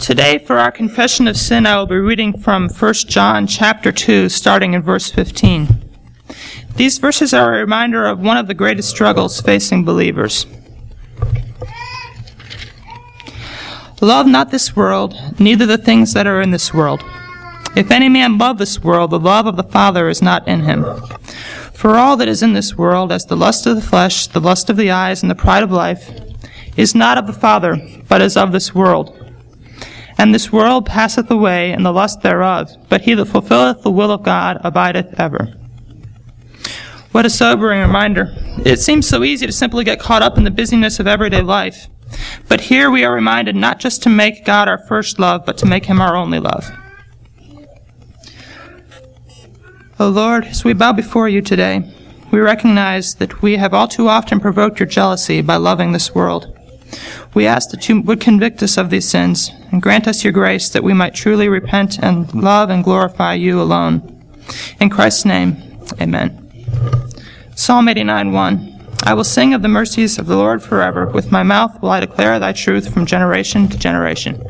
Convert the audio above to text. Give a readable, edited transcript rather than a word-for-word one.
Today, for our confession of sin, I will be reading from 1 John chapter 2, starting in verse 15. These verses are a reminder of one of the greatest struggles facing believers. Love not this world, neither the things that are in this world. If any man love this world, the love of the Father is not in him. For all that is in this world, as the lust of the flesh, the lust of the eyes, and the pride of life, is not of the Father, but is of this world. And this world passeth away, and the lust thereof, but he that fulfilleth the will of God abideth ever. What a sobering reminder. It seems so easy to simply get caught up in the busyness of everyday life. But here we are reminded not just to make God our first love, but to make him our only love. O Lord, as we bow before you today, we recognize that we have all too often provoked your jealousy by loving this world. We ask that you would convict us of these sins and grant us your grace that we might truly repent and love and glorify you alone. In Christ's name, amen. Psalm 89:1. I will sing of the mercies of the Lord forever. With my mouth will I declare thy truth from generation to generation.